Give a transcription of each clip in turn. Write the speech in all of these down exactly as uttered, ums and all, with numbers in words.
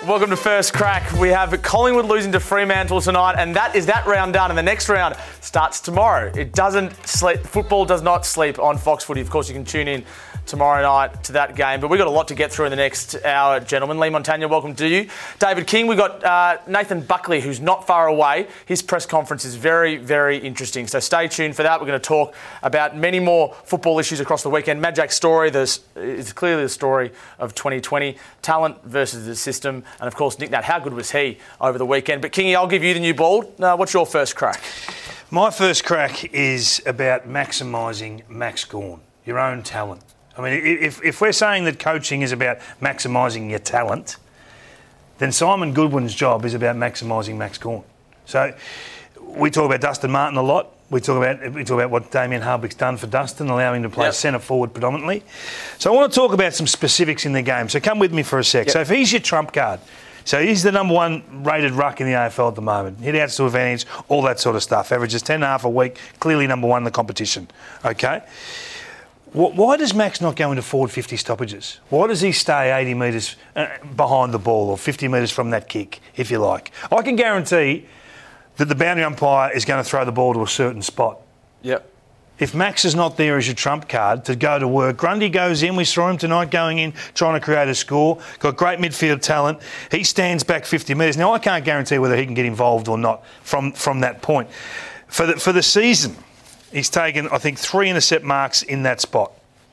Welcome to First Crack. We have Collingwood losing to Fremantle tonight, and that is that round done. And the next round starts tomorrow. It doesn't sleep. Football does not sleep on Fox Footy. Of course, you can tune in tomorrow night to that game. But we've got a lot to get through in the next hour, gentlemen. Lee Montagna, welcome to you. David King, we've got uh, Nathan Buckley, who's not far away. His press conference is very, very interesting. So stay tuned for that. We're going to talk about many more football issues across the weekend. Majak's story is clearly the story of twenty twenty. Talent versus the system. And, of course, Nick Nat, how good was he over the weekend? But, Kingy, I'll give you the new ball. Uh, what's your first crack? My first crack is about maximising Max Gawn, your own talent. I mean, if, if we're saying that coaching is about maximising your talent, then Simon Goodwin's job is about maximising Max Gawn. So we talk about Dustin Martin a lot. We talk about we talk about what Damien Hardwick's done for Dustin, allowing him to play yep. centre forward predominantly. So I want to talk about some specifics in the game. So come with me for a sec. Yep. So if he's your trump card, so he's the number one rated ruck in the A F L at the moment. Hit outs to advantage, all that sort of stuff. Averages ten and a half a week, clearly number one in the competition. Okay. Why does Max not go into forward fifty stoppages? Why does he stay eighty metres behind the ball or fifty metres from that kick, if you like? I can guarantee that the boundary umpire is going to throw the ball to a certain spot. Yep. If Max is not there as your trump card to go to work, Grundy goes in, we saw him tonight going in, trying to create a score, got great midfield talent. He stands back fifty metres. Now, I can't guarantee whether he can get involved or not from, from that point. For the, for the season, he's taken, I think, three intercept marks in that spot.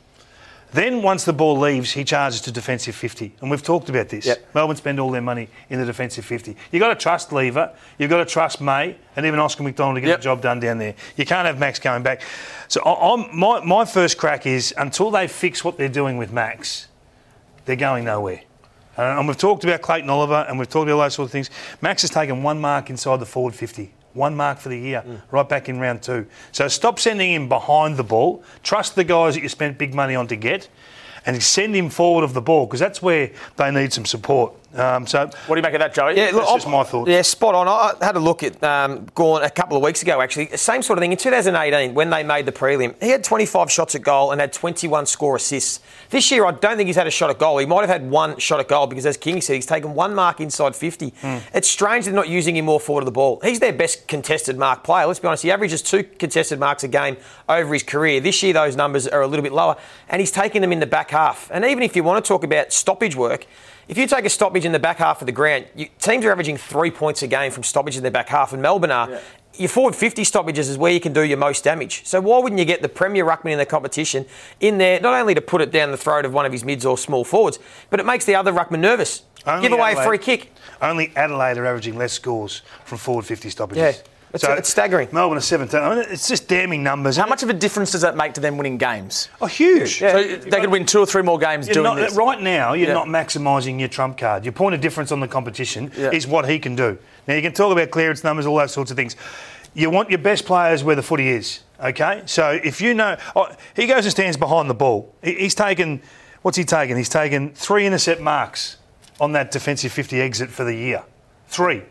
Then, once the ball leaves, he charges to defensive fifty. And we've talked about this. Yep. Melbourne spend all their money in the defensive fifty. You've got to trust Lever, you've got to trust May, and even Oscar McDonald to get yep. the job done down there. You can't have Max going back. So I'm, my, my first crack is, until they fix what they're doing with Max, they're going nowhere. Uh, and we've talked about Clayton Oliver, and we've talked about those sort of things. Max has taken one mark inside the forward fifty. One mark for the year, mm. right back in round two. So stop sending him behind the ball. Trust the guys that you spent big money on to get, and send him forward of the ball, because that's where they need some support. Um, so, what do you make of that, Joey? Yeah, look, that's just my thoughts. Yeah, spot on. I had a look at um, Gawn a couple of weeks ago, actually. Same sort of thing. In two thousand eighteen, when they made the prelim, he had twenty-five shots at goal and had twenty-one score assists. This year, I don't think he's had a shot at goal. He might have had one shot at goal because, as King said, he's taken one mark inside fifty. Mm. It's strange they're not using him more forward of the ball. He's their best contested mark player. Let's be honest, he averages two contested marks a game over his career. This year, those numbers are a little bit lower, and he's taking them in the back half. And even if you want to talk about stoppage work, if you take a stoppage in the back half of the ground, you, teams are averaging three points a game from stoppage in their back half, and Melbourne are. Yeah. Your forward fifty stoppages is where you can do your most damage. So why wouldn't you get the premier ruckman in the competition in there, not only to put it down the throat of one of his mids or small forwards, but it makes the other ruckman nervous. Only Give away Adelaide, a free kick. Only Adelaide are averaging less scores from forward fifty stoppages. Yeah. It's, so it's staggering. Melbourne are seventeen. I mean, it's just damning numbers. How much of a difference does that make to them winning games? Oh, huge. Yeah. So they could win two or three more games you're doing not, this. Right now, you're yeah. not maximising your trump card. Your point of difference on the competition yeah. is what he can do. Now, you can talk about clearance numbers, all those sorts of things. You want your best players where the footy is, okay? So if you know... Oh, he goes and stands behind the ball. He, he's taken... What's he taken? He's taken three intercept marks on that defensive fifty exit for the year. Three.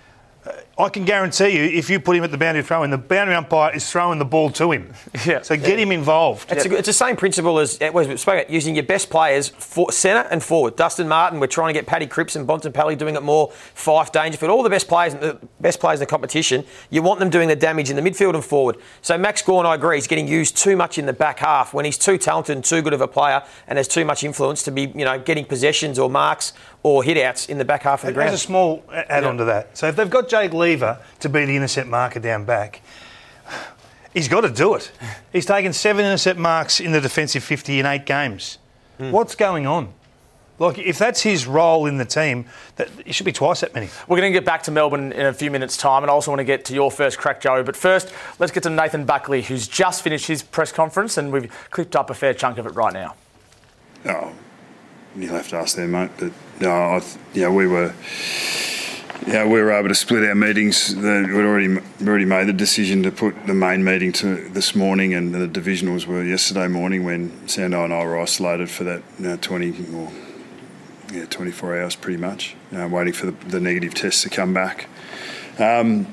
I can guarantee you, if you put him at the boundary throw-in, the boundary umpire is throwing the ball to him. Yeah. So get yeah. him involved. It's, yeah. a, it's the same principle as we spoke about, using your best players for centre and forward. Dustin Martin, we're trying to get Paddy Cripps and Bontempelli doing it more. Fife, Dangerfield, all the best players, the best players in the competition. You want them doing the damage in the midfield and forward. So Max Gawn, I agree, he's getting used too much in the back half when he's too talented and too good of a player and has too much influence to be, you know, getting possessions or marks or hit-outs in the back half of the ground. There's a small add-on yeah. to that. So if they've got Jake Lever to be the intercept marker down back, he's got to do it. He's taken seven intercept marks in the defensive fifty in eight games. Mm. What's going on? Like, if that's his role in the team, that, it should be twice that many. We're going to get back to Melbourne in a few minutes' time, and I also want to get to your first crack, Joe. But first, let's get to Nathan Buckley, who's just finished his press conference, and we've clipped up a fair chunk of it right now. Oh, you'll have to ask them, mate. But no, I th- yeah, we were, yeah, we were able to split our meetings. The, we'd already already made the decision to put the main meeting to this morning, and the divisionals were yesterday morning when Sando and I were isolated for that you know, twenty or yeah twenty-four hours, pretty much, you know, waiting for the, the negative tests to come back. Um,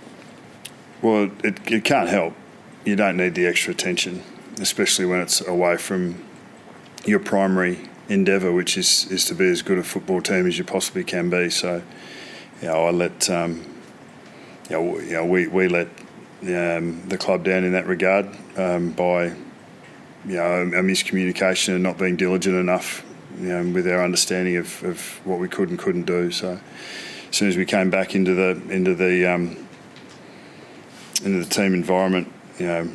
well, it, it can't help. You don't need the extra attention, especially when it's away from your primary endeavour, which is, is to be as good a football team as you possibly can be. So, you know, I let, um, you know, you know, we we let um, the club down in that regard um, by, you know, a miscommunication and not being diligent enough, you know, with our understanding of, of what we could and couldn't do. So, as soon as we came back into the into the um, into the team environment, you know,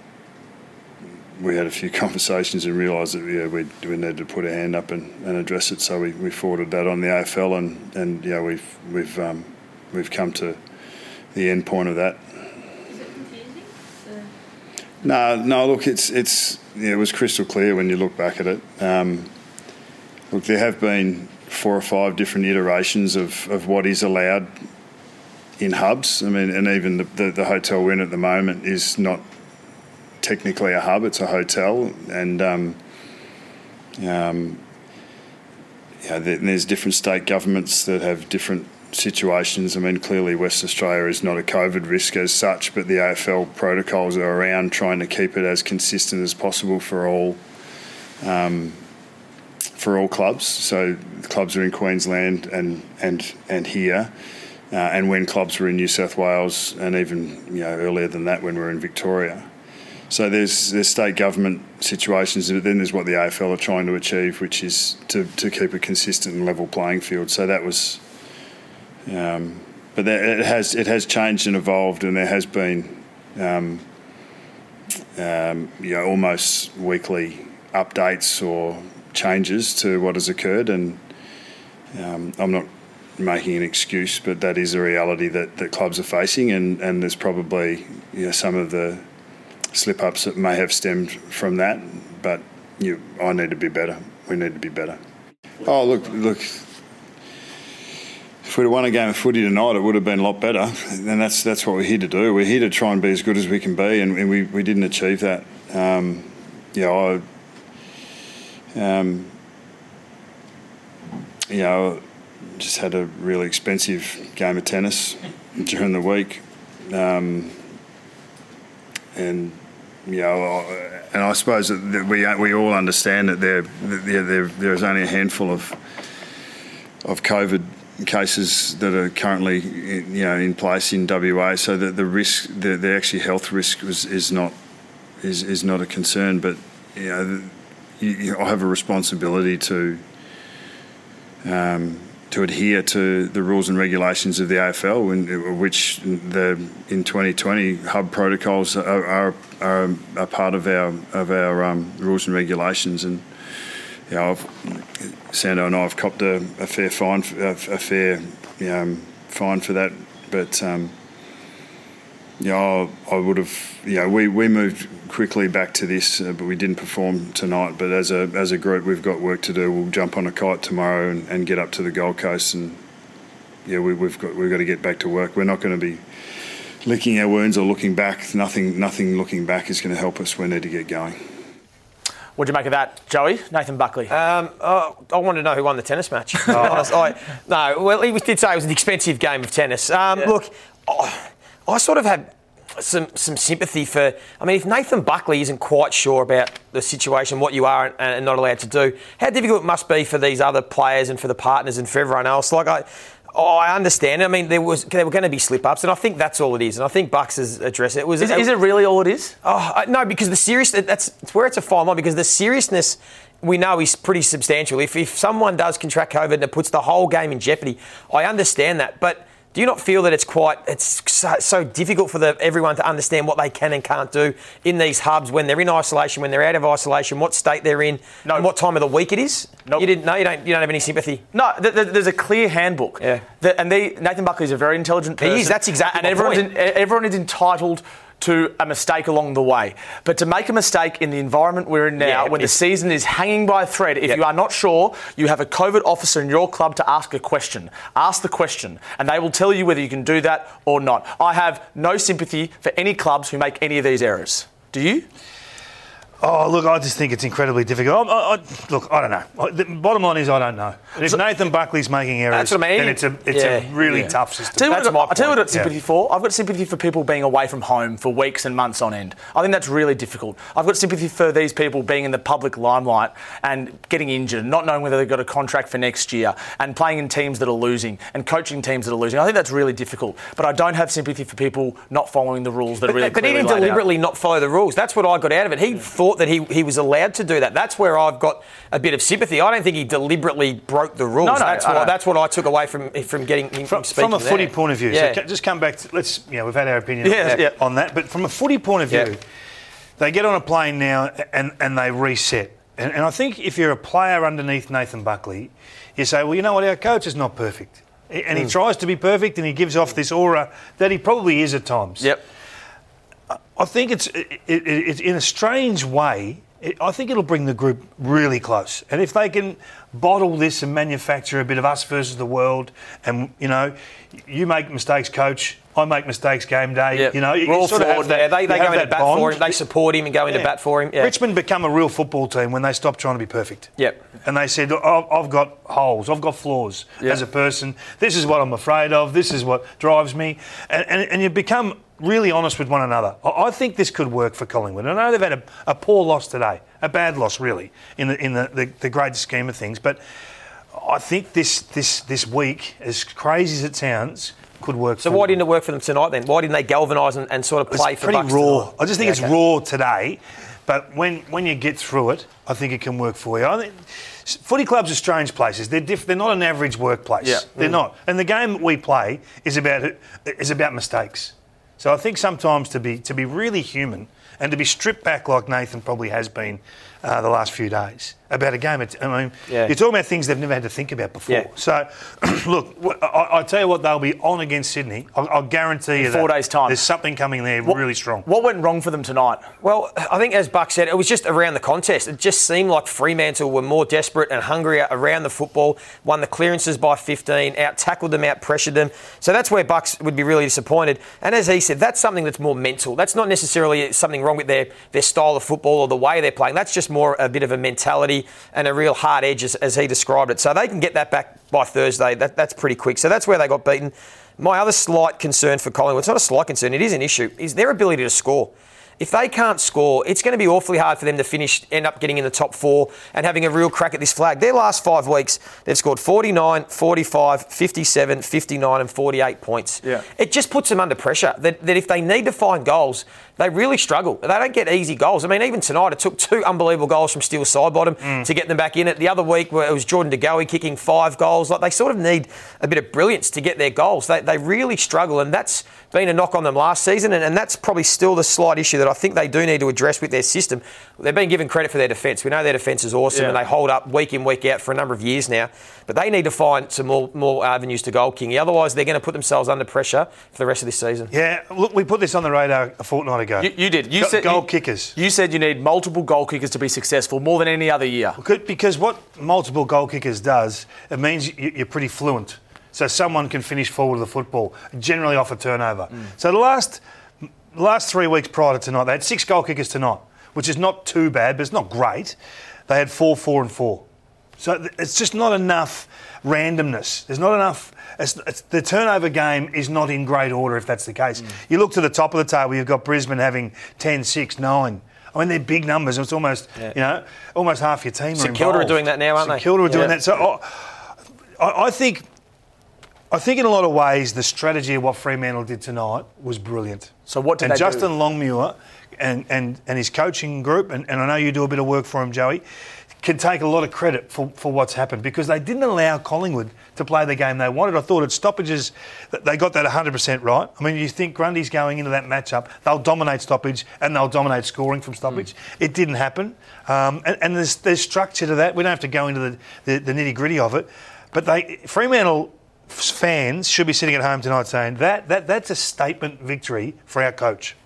we had a few conversations and realised that yeah, we we needed to put a hand up and, and address it. So we, we forwarded that on the A F L, and and yeah, we've we've um, we've come to the end point of that. Is it confusing? The... No, no. Look, it's it's yeah, it was crystal clear when you look back at it. Um, look, there have been four or five different iterations of, of what is allowed in hubs. I mean, and even the, the, the hotel we're in at the moment is not technically a hub, it's a hotel. And um, um, yeah, there's different state governments that have different situations. I mean, clearly Western Australia is not a COVID risk as such, but the A F L protocols are around trying to keep it as consistent as possible for all um, for all clubs. So the clubs are in Queensland and and and here, uh, and when clubs were in New South Wales, and even you know earlier than that when we were in Victoria. So there's there's state government situations, but then there's what the A F L are trying to achieve, which is to to keep a consistent and level playing field. So that was, um, but that, it has it has changed and evolved, and there has been, um, um, you know, almost weekly updates or changes to what has occurred, and um, I'm not making an excuse, but that is a reality that, that clubs are facing, and, and there's probably you know, some of the slip-ups that may have stemmed from that, but you, I need to be better. We need to be better. Oh, look, look. If we'd have won a game of footy tonight, it would have been a lot better, and that's that's what we're here to do. We're here to try and be as good as we can be, and, and we, we didn't achieve that. Um, you know, I, Um, you know, just had a really expensive game of tennis during the week, um, and you know, and I suppose that we we all understand that there there there there's only a handful of of COVID cases that are currently you know in place in W A, so that the risk, the, the actually health risk was is not is is not a concern, but you know. The, I have a responsibility to um, to adhere to the rules and regulations of the A F L, in, which the in twenty twenty hub protocols are are, are a part of our of our um, rules and regulations. And you know, I've, Sando and I have copped a, a fair fine, a, a fair um, fine for that, but. Um, Yeah, you know, I would have. You know, we, we moved quickly back to this, uh, but we didn't perform tonight. But as a as a group, we've got work to do. We'll jump on a kite tomorrow and, and get up to the Gold Coast, and yeah, we, we've got we've got to get back to work. We're not going to be licking our wounds or looking back. Nothing nothing looking back is going to help us. We need to get going. What do you make of that, Joey? Nathan Buckley. Um, oh, I wanted to know who won the tennis match. To be honest. I, no, well, he did say it was an expensive game of tennis. Um, Yeah. Look. Oh, I sort of had some some sympathy for... I mean, if Nathan Buckley isn't quite sure about the situation, what you are and, and not allowed to do, how difficult it must be for these other players and for the partners and for everyone else. Like, I oh, I understand. I mean, there was there were going to be slip-ups, and I think that's all it is. And I think Bucks has addressed it. it was, is, is it really all it is? Oh, I, no, because the serious... That's it's where it's a fine line, because the seriousness... we know is pretty substantial. If if someone does contract COVID and it puts the whole game in jeopardy, I understand that, but... do you not feel that it's quite it's so, so difficult for the, everyone to understand what they can and can't do in these hubs when they're in isolation, when they're out of isolation, what state they're in, no. and what time of the week it is? Nope. You didn't know. You don't. You don't have any sympathy. No, th- th- there's a clear handbook. Yeah. That, and they, Nathan Buckley is a very intelligent person. He is. That's exactly and my everyone's point. In, everyone is entitled to a mistake along the way. But to make a mistake in the environment we're in now, Yeah, when the season is hanging by a thread, if Yep. you are not sure, you have a COVID officer in your club to ask a question. Ask the question, and they will tell you whether you can do that or not. I have no sympathy for any clubs who make any of these errors. Do you? Oh, look, I just think it's incredibly difficult. I, I, I, look, I don't know. The bottom line is I don't know. If so, Nathan Buckley's making errors, that's what I mean. then it's a it's yeah. a really yeah. tough system. Tell you that's what, my I'll tell you what I've got sympathy yeah. for. I've got sympathy for people being away from home for weeks and months on end. I think that's really difficult. I've got sympathy for these people being in the public limelight and getting injured, not knowing whether they've got a contract for next year, and playing in teams that are losing and coaching teams that are losing. I think that's really difficult. But I don't have sympathy for people not following the rules that but, are really But he clearly didn't laid deliberately out. not follow the rules. That's what I got out of it. He thought that he, he was allowed to do that. That's where I've got a bit of sympathy. I don't think he deliberately broke the rules. No, no, that's, I what, don't. that's what I took away from from getting him from, speaking from a footy there. point of view. Yeah. So just come back to, let's, you know, we've had our opinion Yeah, on, yeah. on that, but from a footy point of view, Yeah. they get on a plane now and, and they reset. And, and I think if you're a player underneath Nathan Buckley, you say, well, you know what, our coach is not perfect. And he mm. tries to be perfect and he gives off this aura that he probably is at times. Yep. I think it's it, it, it's in a strange way. It, I think it'll bring the group really close. And if they can bottle this and manufacture a bit of us versus the world, and you know, you make mistakes, coach. I make mistakes game day. Yep. You know, you We're all sort of forward have that, there. They, they you go have into that bat bond. for him. They support him and go into Yeah. bat for him. Yeah. Richmond become a real football team when they stopped trying to be perfect. Yep. And they said, oh, I've got holes, I've got flaws Yep. as a person. This is what I'm afraid of. This is what drives me. And, and, and you become really honest with one another. I, I think this could work for Collingwood. I know they've had a, a poor loss today, a bad loss really, in the in the, the, the great scheme of things. But I think this this this week, as crazy as it sounds, could work. So for why them. didn't it work for them tonight then? Why didn't they galvanise and, and sort of play it's for pretty Bucks raw. tonight? I just think Yeah, it's okay. raw today, but when when you get through it, I think it can work for you. I think footy clubs are strange places. They're diff- they're not an average workplace. Yeah. They're Mm. not. And the game that we play is about is about mistakes. So I think sometimes to be to be really human and to be stripped back like Nathan probably has been uh, the last few days about a game. It's, I mean, Yeah. you're talking about things they've never had to think about before. Yeah. So, look, I, I tell you what, they'll be on against Sydney. I'll, I'll guarantee you In four that days' time. there's something coming there What- really strong. What went wrong for them tonight? Well, I think as Buck said, it was just around the contest. It just seemed like Fremantle were more desperate and hungrier around the football, won the clearances by fifteen, out-tackled them, out-pressured them. So that's where Bucks would be really disappointed. And as he said, that's something that's more mental. That's not necessarily something wrong with their, their style of football or the way they're playing. That's just more a bit of a mentality and a real hard edge, as, as he described it. So they can get that back by Thursday. That, that's pretty quick. So that's where they got beaten. My other slight concern for Collingwood, it's not a slight concern, it is an issue, is their ability to score. If they can't score, it's going to be awfully hard for them to finish, end up getting in the top four and having a real crack at this flag. Their last five weeks, they've scored forty-nine, forty-five, fifty-seven, fifty-nine and forty-eight points. Yeah. It just puts them under pressure, that, that if they need to find goals, they really struggle. They don't get easy goals. I mean, even tonight, it took two unbelievable goals from Steele Sidebottom mm. to get them back in it. The other week, where it was Jordan De Goey kicking five goals. Like, they sort of need a bit of brilliance to get their goals. They, they really struggle, and that's been a knock on them last season, and, and that's probably still the slight issue that I think they do need to address with their system. They've been given credit for their defence. We know their defence is awesome, Yeah. and they hold up week in, week out for a number of years now. But they need to find some more, more avenues to goal kicking. Otherwise, they're going to put themselves under pressure for the rest of this season. Yeah, look, we put this on the radar a fortnight ago. You, you did. You Go- said goal you, kickers. You said you need multiple goal kickers to be successful, more than any other year. Could- Because what multiple goal kickers does, it means you- you're pretty fluent. So someone can finish forward of the football, generally off a turnover. Mm. So the last the last three weeks prior to tonight, they had six goal kickers tonight, which is not too bad, but it's not great. They had four, four and four. So th- it's just not enough randomness. There's not enough... It's, it's, the turnover game is not in great order if that's the case. Mm. You look to the top of the table, you've got Brisbane having ten, six, nine. I mean, they're big numbers. It's almost, yeah. you know, almost half your team St are Kilda involved. are doing that now, aren't St they? Kilda are doing Yeah. that. So I, I, I think... I think in a lot of ways the strategy of what Fremantle did tonight was brilliant. So what did and they Justin do? Longmuir and, and, and his coaching group, and, and I know you do a bit of work for him, Joey, can take a lot of credit for, for what's happened because they didn't allow Collingwood to play the game they wanted. I thought at stoppages they got that one hundred percent right. I mean, you think Grundy's going into that matchup, they'll dominate stoppage and they'll dominate scoring from stoppage. Mm. It didn't happen. Um, and and there's, there's structure to that. We don't have to go into the, the, the nitty-gritty of it. But they Fremantle... fans should be sitting at home tonight saying that, that that's a statement victory for our coach.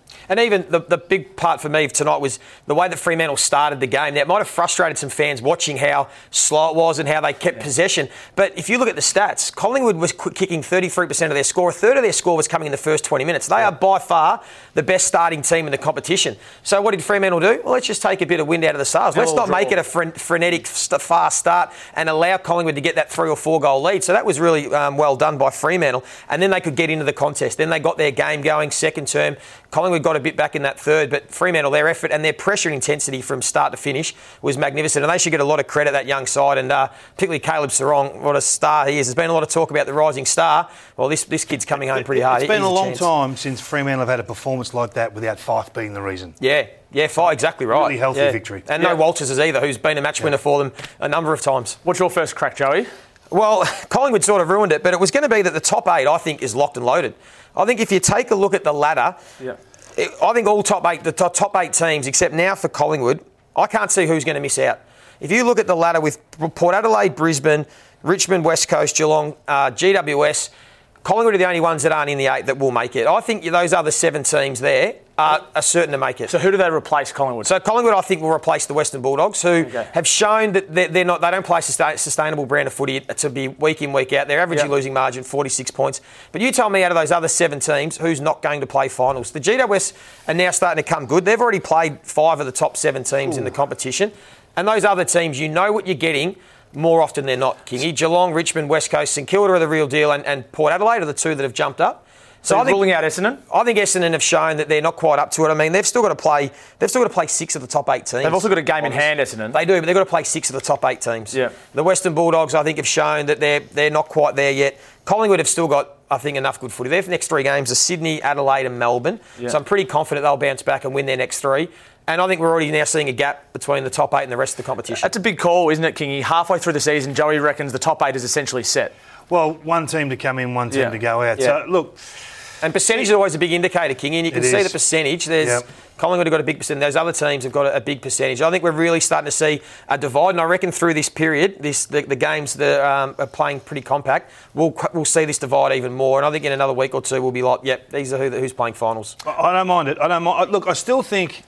And even the, the big part for me tonight was the way that Fremantle started the game. Now, it might have frustrated some fans watching how slow it was and how they kept yeah. possession. But if you look at the stats, Collingwood was kicking thirty-three percent of their score. A third of their score was coming in the first twenty minutes. They yeah. are by far the best starting team in the competition. So what did Fremantle do? Well, let's just take a bit of wind out of the sails. Let's not make it a fre- frenetic, fast start and allow Collingwood to get that three or four goal lead. So that was really um, well done by Fremantle. And then they could get into the contest. Then they got their game going, second term. Collingwood got a bit back in that third, but Fremantle, their effort and their pressure intensity from start to finish was magnificent, and they should get a lot of credit, that young side, and uh, particularly Caleb Serong, what a star he is. There's been a lot of talk about the rising star. Well, this this kid's coming home pretty hard. It's been He's a long chance. time since Fremantle have had a performance like that without Fife being the reason. Yeah, yeah, Fife, exactly right. Really healthy yeah. victory. And yeah. no Walters either, who's been a match winner yeah. for them a number of times. What's your first crack, Joey? Well, Collingwood sort of ruined it, but it was going to be that the top eight, I think, is locked and loaded. I think if you take a look at the ladder... Yeah. I think all top eight, the top eight teams, except now for Collingwood, I can't see who's going to miss out. If you look at the ladder with Port Adelaide, Brisbane, Richmond, West Coast, Geelong, uh, G W S, Collingwood are the only ones that aren't in the eight that will make it. I think those other seven teams there are, are certain to make it. So who do they replace, Collingwood? So Collingwood, I think, will replace the Western Bulldogs, who okay. have shown that they're, they're not. They don't play a sustain, sustainable brand of footy to be week in, week out. Their average yep. losing margin forty-six points. But you tell me, out of those other seven teams, who's not going to play finals? The G W S are now starting to come good. They've already played five of the top seven teams Ooh. in the competition, and those other teams, you know what you're getting. More often than not, Kingy. Geelong, Richmond, West Coast, St Kilda are the real deal, and, and Port Adelaide are the two that have jumped up. So, so I think, ruling out Essendon? I think Essendon have shown that they're not quite up to it. I mean, they've still got to play. They've still got to play six of the top eight teams. They've also got a game Obviously. in hand, Essendon. They do, but they've got to play six of the top eight teams. Yeah. The Western Bulldogs, I think, have shown that they're they're not quite there yet. Collingwood have still got, I think, enough good footy. Their next three games are Sydney, Adelaide, and Melbourne. Yeah. So I'm pretty confident they'll bounce back and win their next three. And I think we're already now seeing a gap between the top eight and the rest of the competition. That's a big call, isn't it, Kingy? Halfway through the season, Joey reckons the top eight is essentially set. Well, one team to come in, one team yeah. to go out. Yeah. So, look... And percentage is always a big indicator, Kingy, and you can it see is. the percentage. There's yep. Collingwood have got a big percentage. Those other teams have got a, a big percentage. I think we're really starting to see a divide, and I reckon through this period, this the, the games that um, are playing pretty compact, we'll we'll see this divide even more. And I think in another week or two, we'll be like, yep, these are who, who's playing finals. I don't mind it. I don't mind. Look, I still think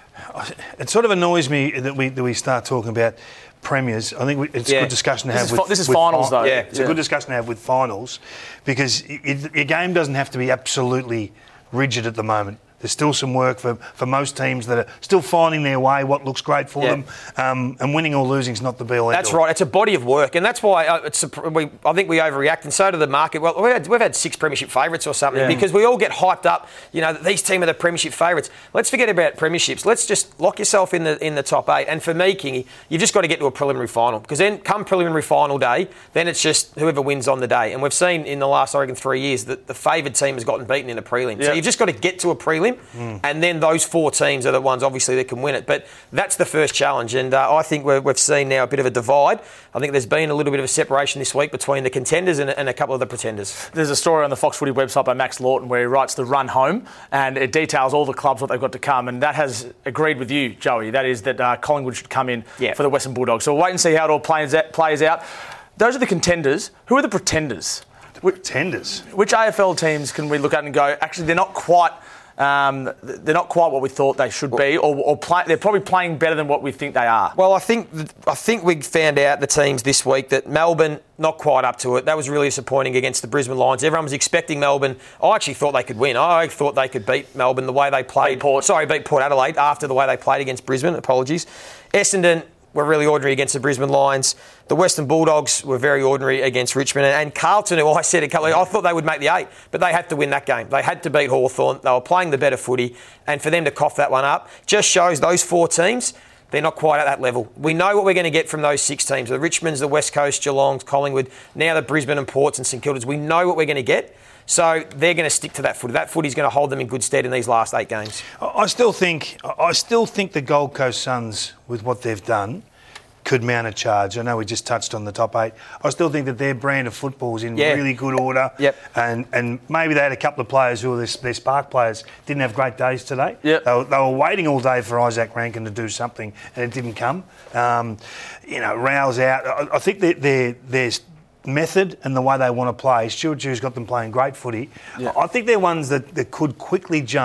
it sort of annoys me that we that we start talking about premiers. I think we, it's yeah. a good discussion to this have is with... Fi- this is with finals, fi- though. Yeah, it's yeah. a good discussion to have with finals because it, your game doesn't have to be absolutely rigid at the moment. There's still some work for, for most teams that are still finding their way, what looks great for yeah. them, um, and winning or losing is not the be-all. That's right. It's a body of work, and that's why uh, it's a, we, I think we overreact, and so do the market. Well, we've had, we've had six premiership favourites or something yeah. because we all get hyped up. You know, these teams are the premiership favourites. Let's forget about premierships. Let's just lock yourself in the in the top eight. And for me, Kingy, you've just got to get to a preliminary final because then come preliminary final day, then it's just whoever wins on the day. And we've seen in the last, I reckon, three years that the favoured team has gotten beaten in a prelim. Yeah. So you've just got to get to a prelim, mm. and then those four teams are the ones, obviously, that can win it. But that's the first challenge, and uh, I think we're, we've seen now a bit of a divide. I think there's been a little bit of a separation this week between the contenders and, and a couple of the pretenders. There's a story on the Fox Footy website by Max Lawton where he writes the run home, and it details all the clubs, what they've got to come, and that has agreed with you, Joey. That is that uh, Collingwood should come in yeah. for the Western Bulldogs. So we'll wait and see how it all plays out. Plays out. Those are the contenders. Who are the pretenders? The pretenders? Which A F L teams can we look at and go, actually, they're not quite... Um, they're not quite what we thought they should be, or, or play, they're probably playing better than what we think they are. Well, I think I think we found out the teams this week that Melbourne not quite up to it. That was really disappointing against the Brisbane Lions. Everyone was expecting Melbourne. I actually thought they could win. I thought they could beat Melbourne the way they played. Beat Port. Sorry, beat Port Adelaide after the way they played against Brisbane. Apologies. Essendon were really ordinary against the Brisbane Lions. The Western Bulldogs were very ordinary against Richmond. And Carlton, who I said a couple of, I thought they would make the eight, but they had to win that game. They had to beat Hawthorn. They were playing the better footy. And for them to cough that one up just shows those four teams, they're not quite at that level. We know what we're going to get from those six teams. The Richmonds, the West Coast, Geelongs, Collingwood, now the Brisbane and Ports and St Kildas. We know what we're going to get. So they're going to stick to that footy. That footy's going to hold them in good stead in these last eight games. I still think, I still think the Gold Coast Suns, with what they've done, could mount a charge. I know we just touched on the top eight. I still think that their brand of football is in yeah. really good order. Yep. And and maybe they had a couple of players who were their, their spark players, didn't have great days today. Yep. They were, they were waiting all day for Isaac Rankin to do something, and it didn't come. Um, you know, Rao's out. I, I think that their their method and the way they want to play, Stuart Jew's got them playing great footy. Yep. I think they're ones that, that could quickly jump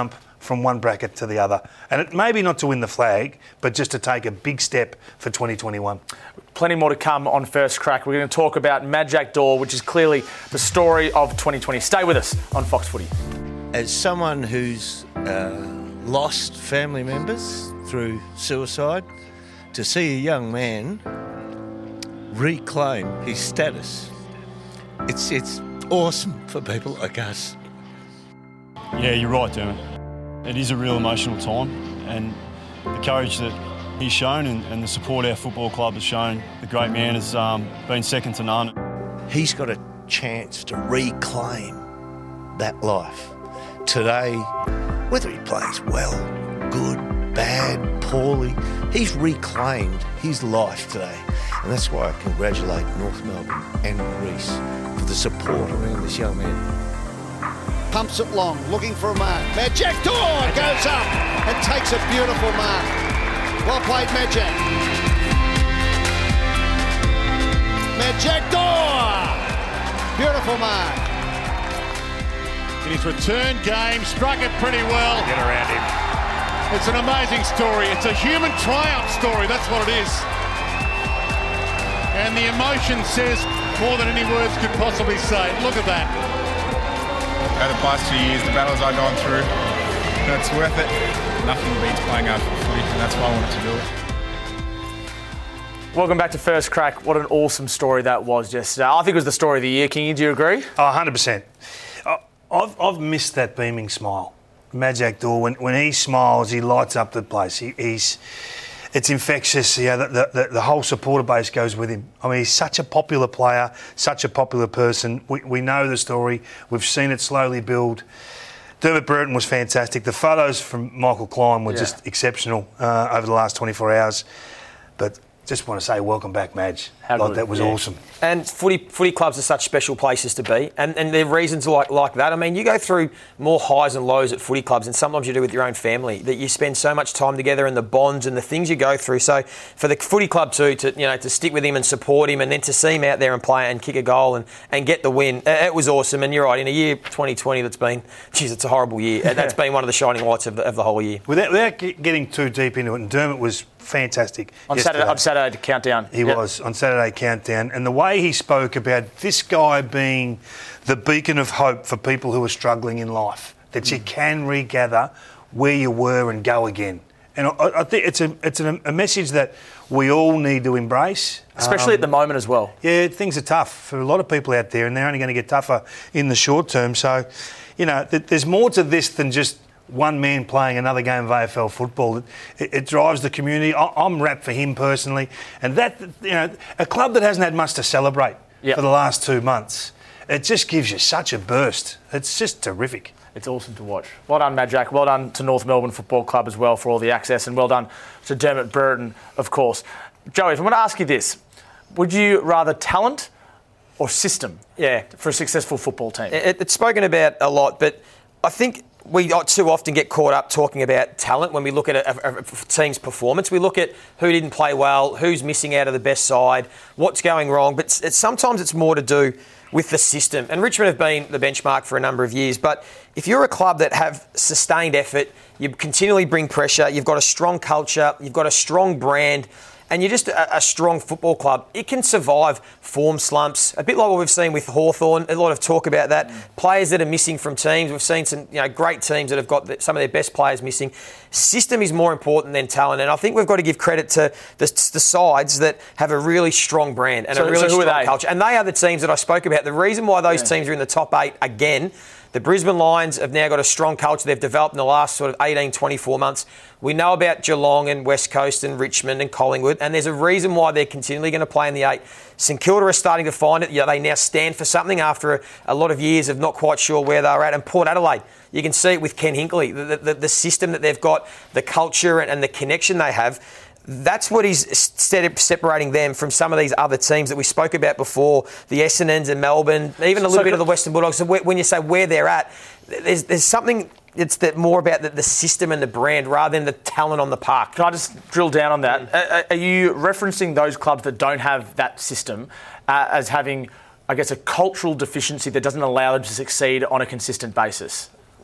from one bracket to the other. And it maybe not to win the flag, but just to take a big step for twenty twenty-one. Plenty more to come on First Crack. We're going to talk about Majak Daw, which is clearly the story of twenty twenty. Stay with us on Fox Footy. As someone who's uh, lost family members through suicide, to see a young man reclaim his status, it's it's awesome for people like us. Yeah, you're right, Dermot. It is a real emotional time, and the courage that he's shown and, and the support our football club has shown, the great man has um, been second to none. He's got a chance to reclaim that life. Today, whether he plays well, good, bad, poorly, he's reclaimed his life today. And that's why I congratulate North Melbourne and Reece for the support around this young man. Pumps it long, looking for a mark. Majak Daw goes up and takes a beautiful mark. Well played, Majak. Majak Daw! Beautiful mark. In his return game, struck it pretty well. Get around him. It's an amazing story. It's a human triumph story, that's what it is. And the emotion says more than any words could possibly say. Look at that. Over the past two years, the battles I've gone through, it's worth it. Nothing beats playing out for footy, and that's why I wanted to do it. Welcome back to First Crack. What an awesome story that was yesterday. I think it was the story of the year. Kingy, do you agree? Oh, one hundred percent. I've, I've missed that beaming smile. Majak Daw, when, when he smiles, he lights up the place. He, he's... It's infectious. Yeah, the, the, the whole supporter base goes with him. I mean, he's such a popular player, such a popular person. We, we know the story. We've seen it slowly build. Dermot Brereton was fantastic. The photos from Michael Klein were yeah. just exceptional uh, over the last twenty-four hours. But just want to say welcome back, Madge. How like, good. That was yeah. awesome. And footy footy clubs are such special places to be, and, and there are reasons like, like that. I mean, you go through more highs and lows at footy clubs, and sometimes you do with your own family, that you spend so much time together, and the bonds and the things you go through. So for the footy club too, to you know, to stick with him and support him, and then to see him out there and play and kick a goal and, and get the win, it was awesome. And you're right, in a year twenty twenty that's been, geez, it's a horrible year. That's been one of the shining lights of the, of the whole year. Without, without getting too deep into it, and Dermot was fantastic on yesterday. Saturday. On Saturday countdown, he yep. was on Saturday countdown, and the way he spoke about this guy being the beacon of hope for people who are struggling in life, that mm. you can regather where you were and go again. And I, I think it's a it's a, a message that we all need to embrace, especially um, at the moment as well. Yeah, things are tough for a lot of people out there, and they're only going to get tougher in the short term. So, you know, th- there's more to this than just one man playing another game of A F L football. It, it, it drives the community. I, I'm wrapped for him personally. And that, you know, a club that hasn't had much to celebrate yep. for the last two months, it just gives you such a burst. It's just terrific. It's awesome to watch. Well done, Majak. Well done to North Melbourne Football Club as well for all the access, and well done to Dermot Brereton, of course. Joey, if I'm going to ask you this, would you rather talent or system yeah. for a successful football team? It, it's spoken about a lot, but I think we too often get caught up talking about talent when we look at a, a, a team's performance. We look at who didn't play well, who's missing out of the best side, what's going wrong. But it's, sometimes it's more to do with the system. And Richmond have been the benchmark for a number of years. But if you're a club that have sustained effort, you continually bring pressure, you've got a strong culture, you've got a strong brand, and you're just a, a strong football club, it can survive form slumps. A bit like what we've seen with Hawthorn, a lot of talk about that. Mm. Players that are missing from teams. We've seen some you know, great teams that have got the, some of their best players missing. System is more important than talent, and I think we've got to give credit to the, the sides that have a really strong brand and so, a really so strong culture. And they are the teams that I spoke about. The reason why those yeah. teams are in the top eight again, the Brisbane Lions have now got a strong culture they've developed in the last sort of eighteen, twenty-four months. We know about Geelong and West Coast and Richmond and Collingwood, and there's a reason why they're continually going to play in the eight. St Kilda are starting to find it. You know, they now stand for something after a, a lot of years of not quite sure where they're at. And Port Adelaide, you can see it with Ken Hinkley, the, the, the system that they've got, the culture and, and the connection they have. That's what is separating them from some of these other teams that we spoke about before, the Essendons and Melbourne, even a little so bit of the Western Bulldogs. So when you say where they're at, there's, there's something it's that more about the, the system and the brand rather than the talent on the park. Can I just drill down on that? Are, are you referencing those clubs that don't have that system uh, as having, I guess, a cultural deficiency that doesn't allow them to succeed on a consistent basis?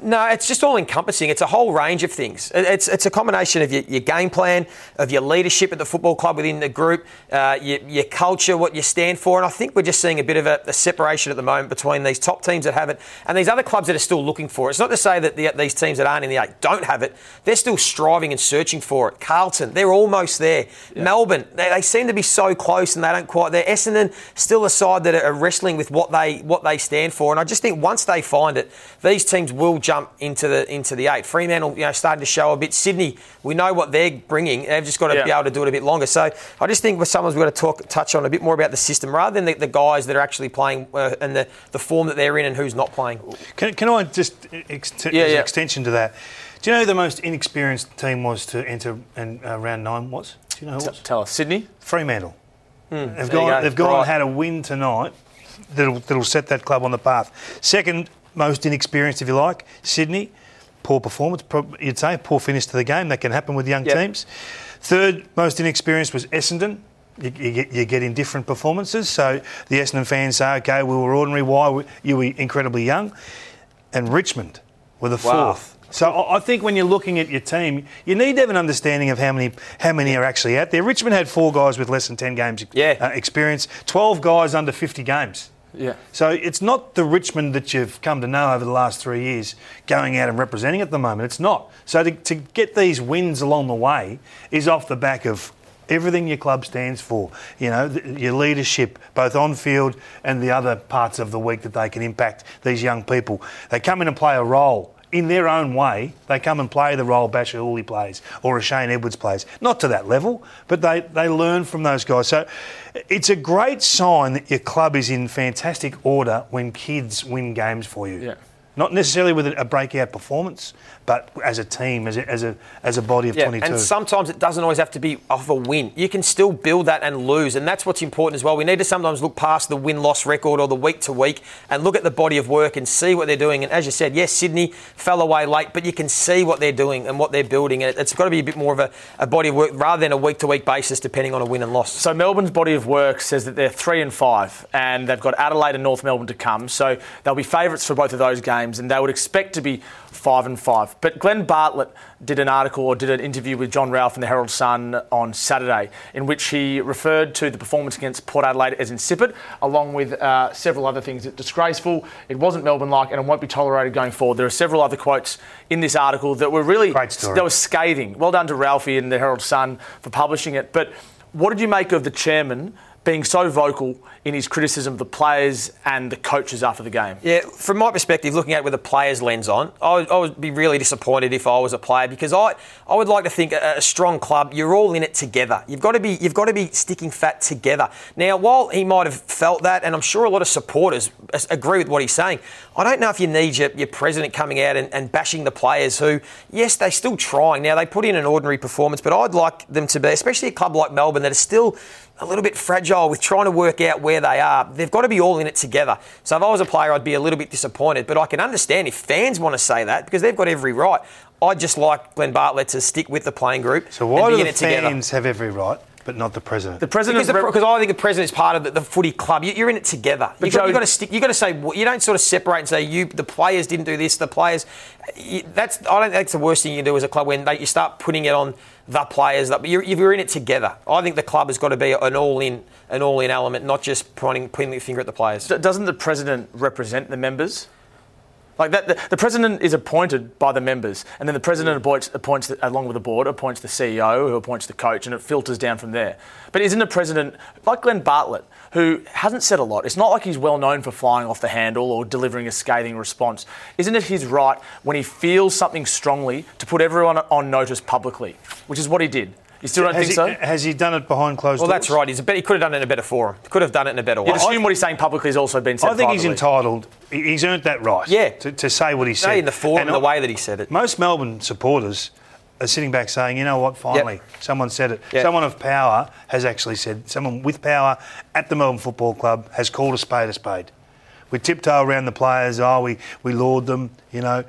No, it's just all encompassing. It's a whole range of things. It's it's a combination of your, your game plan, of your leadership at the football club within the group, uh, your, your culture, what you stand for. And I think we're just seeing a bit of a, a separation at the moment between these top teams that have it and these other clubs that are still looking for it. It's not to say that the, these teams that aren't in the eight don't have it. They're still striving and searching for it. Carlton, they're almost there. Yeah. Melbourne, they, they seem to be so close and they don't quite there. Essendon, still a side that are wrestling with what they what they stand for. And I just think once they find it, these teams will jump into the into the eight. Fremantle, you know, starting to show a bit. Sydney, we know what they're bringing. They've just got to yeah. be able to do it a bit longer. So I just think with someone's got to talk, touch on a bit more about the system rather than the, the guys that are actually playing uh, and the, the form that they're in and who's not playing. Can, can I just ex- yeah, as an yeah. extension to that? Do you know who the most inexperienced team was to enter and uh, round nine was? Do you know who it was? Tell us. Sydney? Fremantle. Mm, they've gone. Go. They've gone right. and had a win tonight. That'll that'll set that club on the path. Second most inexperienced, if you like, Sydney. Poor performance, you'd say, poor finish to the game. That can happen with young yep. teams. Third most inexperienced was Essendon. You, you, get, you get in different performances. So the Essendon fans say, OK, we were ordinary. Why were you were incredibly young? And Richmond were the wow. fourth. So I think when you're looking at your team, you need to have an understanding of how many how many are actually out there. Richmond had four guys with less than ten games yeah. uh, experience, twelve guys under fifty games. Yeah. So it's not the Richmond that you've come to know over the last three years going out and representing at the moment. It's not. So to, to get these wins along the way is off the back of everything your club stands for. You know, the, your leadership, both on field and the other parts of the week that they can impact these young people. They come in and play a role. In their own way, they come and play the role Basher Hooley plays or a Shane Edwards plays. Not to that level, but they, they learn from those guys. So it's a great sign that your club is in fantastic order when kids win games for you. Yeah. Not necessarily with a breakout performance, but as a team, as a, as a as a body of yeah, twenty-two. And sometimes it doesn't always have to be off a win. You can still build that and lose, and that's what's important as well. We need to sometimes look past the win-loss record or the week to week and look at the body of work and see what they're doing. And as you said, yes, Sydney fell away late, but you can see what they're doing and what they're building. And it's got to be a bit more of a, a body of work rather than a week-to-week basis depending on a win and loss. So Melbourne's body of work says that they're three and five, and they've got Adelaide and North Melbourne to come. So they'll be favourites for both of those games, and they would expect to be five and five. But Glenn Bartlett did an article or did an interview with John Ralph in the Herald Sun on Saturday in which he referred to the performance against Port Adelaide as insipid, along with uh, several other things. It's disgraceful, it wasn't Melbourne-like, and it won't be tolerated going forward. There are several other quotes in this article that were really that were scathing. Well done to Ralphie in the Herald Sun for publishing it. But what did you make of the chairman being so vocal in his criticism of the players and the coaches after the game? Yeah, from my perspective, looking at it with a player's lens on, I would, I would be really disappointed if I was a player because I, I would like to think a, a strong club, you're all in it together. You've got to be you've got to be sticking fat together. Now, while he might have felt that, and I'm sure a lot of supporters agree with what he's saying, I don't know if you need your, your president coming out and, and bashing the players who, yes, they're still trying. Now, they put in an ordinary performance, but I'd like them to be, especially a club like Melbourne that is still a little bit fragile with trying to work out where they are. They've got to be all in it together. So if I was a player, I'd be a little bit disappointed. But I can understand if fans want to say that because they've got every right. I'd just like Glenn Bartlett to stick with the playing group. So why and do be the in it together. fans have every right, but not the president? The president, because, the, because I think the president is part of the, the footy club. You, you're in it together. You've got, you got to stick. You got to say. You don't sort of separate and say you. The players didn't do this. The players. You, that's. I don't think that's the worst thing you can do as a club when they, you start putting it on the players. But you're, you're in it together. I think the club has got to be an all-in, an all-in element, not just pointing, pointing the finger at the players. Doesn't the president represent the members? Like that, the, the president is appointed by the members, and then the president appoints, appoints the, along with the board, appoints the C E O, who appoints the coach, and it filters down from there. But isn't the president, like Glenn Bartlett, who hasn't said a lot, it's not like he's well known for flying off the handle or delivering a scathing response. Isn't it his right when he feels something strongly to put everyone on notice publicly, which is what he did? You still don't has think he, so? Has he done it behind closed well, doors? Well, that's right. He's a bit, he could have done it in a better forum. He could have done it in a better way. You'd assume what he's saying publicly has also been said I think privately. he's entitled. He's earned that right yeah. to, to say what he said. No, in the forum, and the way that he said it. Most Melbourne supporters are sitting back saying, you know what, finally, yep. someone said it. Yep. Someone of power has actually said, someone with power at the Melbourne Football Club has called a spade a spade. We tiptoe around the players, oh, we, we laud them, you know.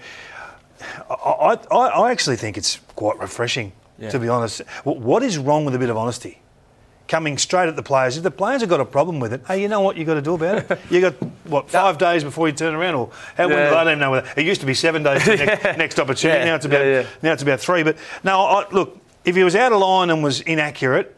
I, I, I actually think it's quite refreshing. Yeah. To be honest, what is wrong with a bit of honesty? coming straight at the players. If the players have got a problem with it, hey, you know what you got to do about it? You got, what, five no. days before you turn around? Or how yeah. I don't even know whether it used to be seven days to the next, yeah. next opportunity. Yeah. Now it's about yeah, yeah. now it's about three. But no, I, look, if he was out of line and was inaccurate,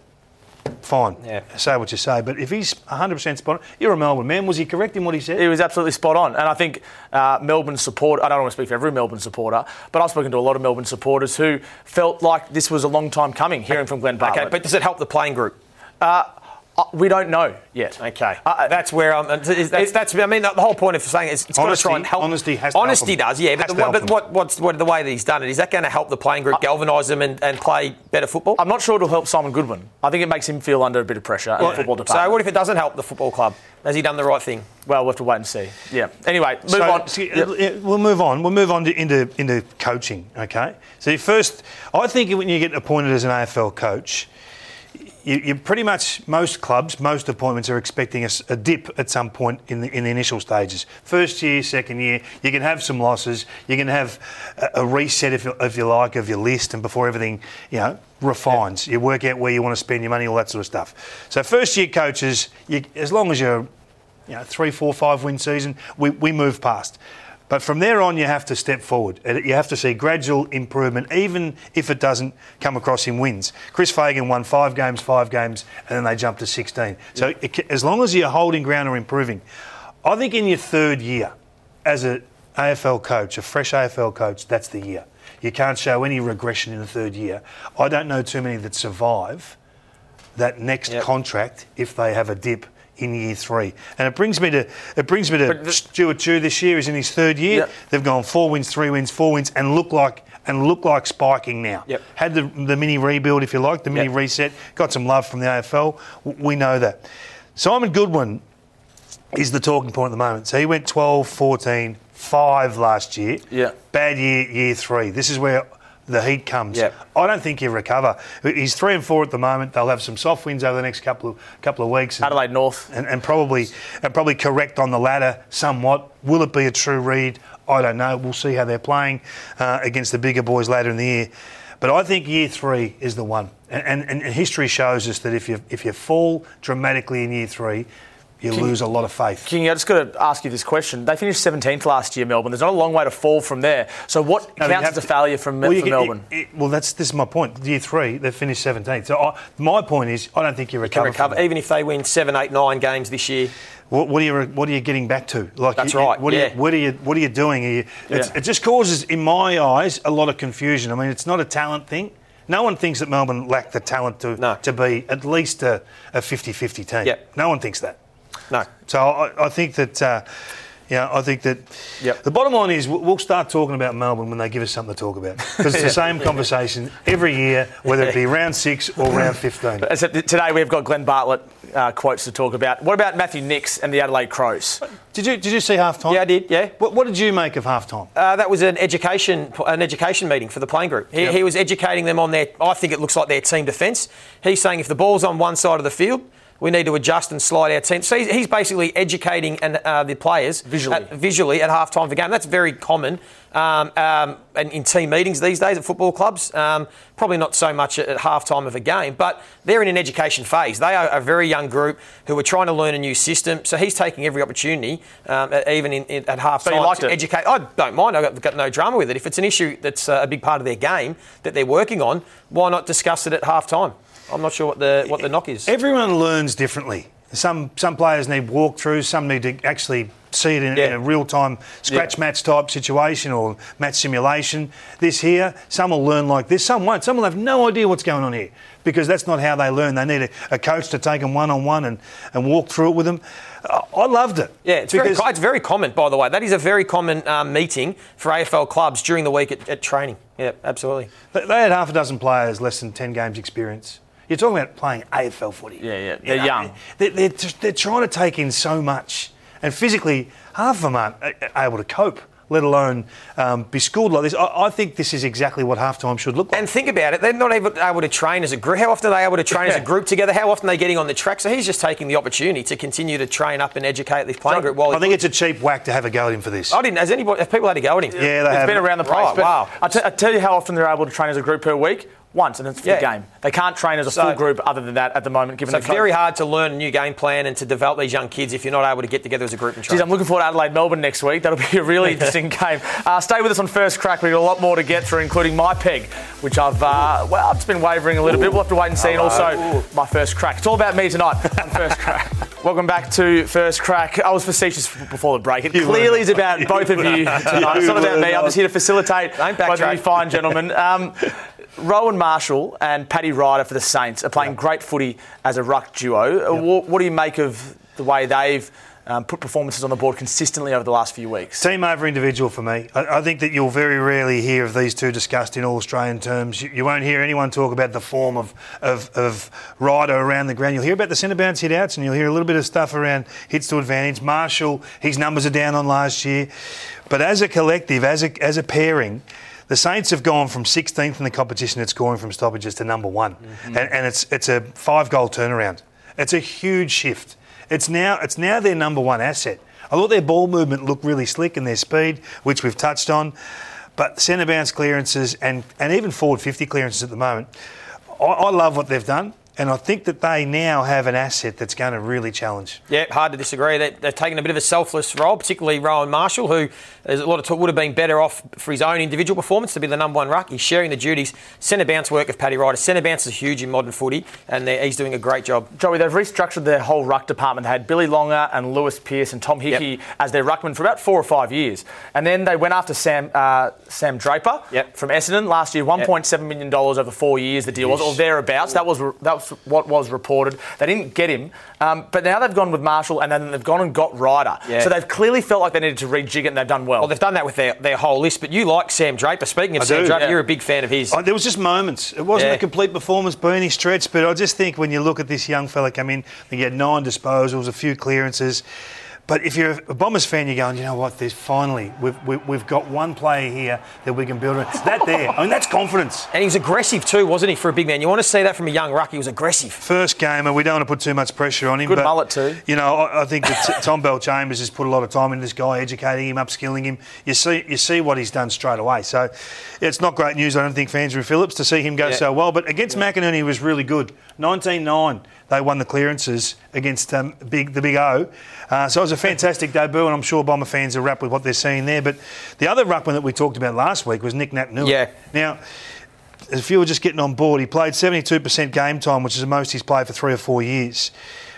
fine. Yeah. Say what you say. But if he's one hundred percent spot on, you're a Melbourne man. Was he correct in what he said? He was absolutely spot on. And I think uh, Melbourne support, I don't want to speak for every Melbourne supporter, but I've spoken to a lot of Melbourne supporters who felt like this was a long time coming, hearing from Glenn Bartlett. Okay, but does it help the playing group? Uh, Uh, we don't know yet. Okay, uh, that's where I'm. That's, that's. I mean, the whole point of saying it is it's got to try and help. Honesty has to Honesty help does, yeah. But, the, but what, what's what, the way that he's done it is that going to help the playing group galvanise them and, and play better football? I'm not sure it'll help Simon Goodwin. I think it makes him feel under a bit of pressure well, in the football department. So what if it doesn't help the football club? Has he done the right thing? Well, we'll have to wait and see. Yeah. Anyway, move so, on. See, yep. We'll move on. We'll move on to, into into coaching. Okay. So first, I think when you get appointed as an A F L coach, You, you pretty much, most clubs, most appointments are expecting a, a dip at some point in the, in the initial stages. First year, second year, you can have some losses. You can have a, a reset, if you, if you like, of your list, and before everything, you know, refines. Yeah. You work out where you want to spend your money, all that sort of stuff. So first year coaches, you, as long as you're, you know, three, four, five win season, we, we move past. But from there on, you have to step forward. You have to see gradual improvement, even if it doesn't come across in wins. Chris Fagan won five games, five games, and then they jumped to sixteen. So it, as long as you're holding ground or improving, I think in your third year as an A F L coach, a fresh A F L coach, that's the year. You can't show any regression in the third year. I don't know too many that survive that next yep. contract if they have a dip in year three. And it brings me to it brings me to the, Stuart Dew this year. Is in his third year. Yep. They've gone four wins, three wins, four wins, and look like and look like spiking now. Yep. Had the the mini rebuild, if you like, the mini yep. reset. Got some love from the A F L. We know that. Simon Goodwin is the talking point at the moment. So he went twelve, fourteen, five last year. Yeah. Bad year, year three. This is where the heat comes. Yep. I don't think he'll recover. He's three and four at the moment. They'll have some soft wins over the next couple of couple of weeks. And, Adelaide North. And, and probably and probably correct on the ladder somewhat. Will it be a true read? I don't know. We'll see how they're playing uh, against the bigger boys later in the year. But I think year three is the one. And, and, and history shows us that if you if you fall dramatically in year three, you King, lose a lot of faith. King, I just got to ask you this question. They finished seventeenth last year, Melbourne. There's not a long way to fall from there. So what no, counts as a to, failure from well, for get, Melbourne? It, it, well, that's this is my point. Year three, they finished seventeenth. So I, my point is, I don't think you recover. Can recover, even if they win seven, eight, nine games this year. What, what are you What are you getting back to? Like that's you, right. What, yeah. are you, what are you What are you doing? Are you, yeah. It just causes, in my eyes, a lot of confusion. I mean, it's not a talent thing. No one thinks that Melbourne lack the talent to no. to be at least a, a fifty-fifty team. Yep. No one thinks that. No. So I, I think that, uh, yeah, I think that yep. the bottom line is we'll start talking about Melbourne when they give us something to talk about. Because it's the same conversation every year, whether it be round six or round fifteen. Except today we've got Glenn Bartlett uh, quotes to talk about. What about Matthew Nicks and the Adelaide Crows? Did you Did you see half time? Yeah, I did. Yeah. What, what did you make of half time? Uh, that was an education an education meeting for the playing group. He, yep. he was educating them on their. I think it looks like their team defence. He's saying if the ball's on one side of the field, we need to adjust and slide our team. So he's basically educating and uh, the players visually at, visually at half time of the game. That's very common um, um, in, in team meetings these days at football clubs. Um, probably not so much at, at half time of a game, but they're in an education phase. They are a very young group who are trying to learn a new system. So he's taking every opportunity, um, even in, in, at half time, so to educate. I don't mind. I've got, got no drama with it. If it's an issue that's uh, a big part of their game that they're working on, why not discuss it at half time? I'm not sure what the what the knock is. Everyone learns differently. Some some players need walkthroughs. Some need to actually see it in, yeah. in a real-time scratch yeah. match type situation or match simulation. This here, some will learn like this. Some won't. Some will have no idea what's going on here because that's not how they learn. They need a, a coach to take them one-on-one and, and walk through it with them. I loved it. Yeah, it's very, it's very common, by the way. That is a very common um, meeting for A F L clubs during the week at, at training. Yeah, absolutely. They, they had half a dozen players, less than ten games experience. You're talking about playing A F L footy. Yeah, yeah. They're you know, young. They're, they're, they're trying to take in so much. And physically, half of them aren't able to cope, let alone um, be schooled like this. I, I think this is exactly what halftime should look like. And think about it. They're not able, able to train as a group. How often are they able to train yeah. as a group together? How often are they getting on the track? So he's just taking the opportunity to continue to train up and educate this playing so group. While I think it's a cheap whack to have a go at him for this. I didn't. Has anybody? Have people had a go at him? Yeah, they It's have. been around the place. Right, wow. I, t- I tell you how often they're able to train as a group per week. once, and it's for Yeah. the game. They can't train as a So- full group other than that at the moment, given So the it's co- very hard to learn a new game plan and to develop these young kids if you're not able to get together as a group and train. Geez, I'm looking forward to Adelaide-Melbourne next week. That'll be a really interesting game. Uh, stay with us on First Crack. We've got a lot more to get through, including my peg, which I've, uh, well, I've just been wavering a little Ooh. bit. We'll have to wait and see. And also, Ooh. my First Crack. It's all about me tonight on First Crack. Welcome back to First Crack. I was facetious before the break. It you clearly is about you both of you tonight. It's not about me. I'm just here to facilitate both of you fine gentlemen. Um, Rowan Marshall and Paddy Ryder for the Saints are playing yeah. great footy as a ruck duo. Yeah. What, what do you make of the way they've um, put performances on the board consistently over the last few weeks? Team over individual for me. I, I think that you'll very rarely hear of these two discussed in all Australian terms. You, you won't hear anyone talk about the form of, of, of Ryder around the ground. You'll hear about the centre bounce hit outs, and you'll hear a little bit of stuff around hits to advantage. Marshall, his numbers are down on last year. But as a collective, as a, as a pairing, the Saints have gone from sixteenth in the competition at scoring from stoppages to number one. Mm-hmm. And, and it's it's a five-goal turnaround. It's a huge shift. It's now it's now their number one asset. I thought their ball movement looked really slick and their speed, which we've touched on. But centre bounce clearances and, and even forward fifty clearances at the moment, I, I love what they've done. And I think that they now have an asset that's going to really challenge. Yeah, hard to disagree. They, they've taken a bit of a selfless role, particularly Rowan Marshall, who there's a lot of talk would have been better off for his own individual performance to be the number one ruck. He's sharing the duties. Centre bounce work of Paddy Ryder. Centre bounce is huge in modern footy, and he's doing a great job. Joey, they've restructured their whole ruck department. They had Billy Longer and Lewis Pearce and Tom Hickey yep. as their ruckman for about four or five years. And then they went after Sam uh, Sam Draper yep. from Essendon last year, one point seven million dollars over four years, the deal yes. was, or thereabouts. That was, that was what was reported. They didn't get him, um, but now they've gone with Marshall and then they've gone and got Ryder. Yeah. So they've clearly felt like they needed to rejig it and they've done well. Well, they've done that with their, their whole list, but you like Sam Draper. Speaking of I Sam do. Draper, yeah. you're a big fan of his. Oh, there was just moments. It wasn't yeah. a complete performance by any stretch, but I just think when you look at this young fella come in, he had nine disposals, a few clearances. But if you're a Bombers fan, you're going, you know what, there's finally, we've, we've, we've got one player here that we can build on. It's that there. I mean, that's confidence. And he was aggressive too, wasn't he, for a big man? You want to see that from a young ruck. He was aggressive. First game, and we don't want to put too much pressure on him. Good but, mullet too. You know, I, I think that Tom Bell-Chambers has put a lot of time into this guy, educating him, upskilling him. You see you see what he's done straight away. So it's not great news, I don't think, for Andrew Phillips to see him go yeah. so well. But against yeah. McInerney, he was really good. nineteen nine. They won the clearances against um, big, the Big O. Uh, so it was a fantastic debut, and I'm sure Bomber fans are wrapped with what they're seeing there. But the other ruckman that we talked about last week was Nick Naitanui. Yeah. Now, if you were just getting on board, he played seventy-two percent game time, which is the most he's played for three or four years.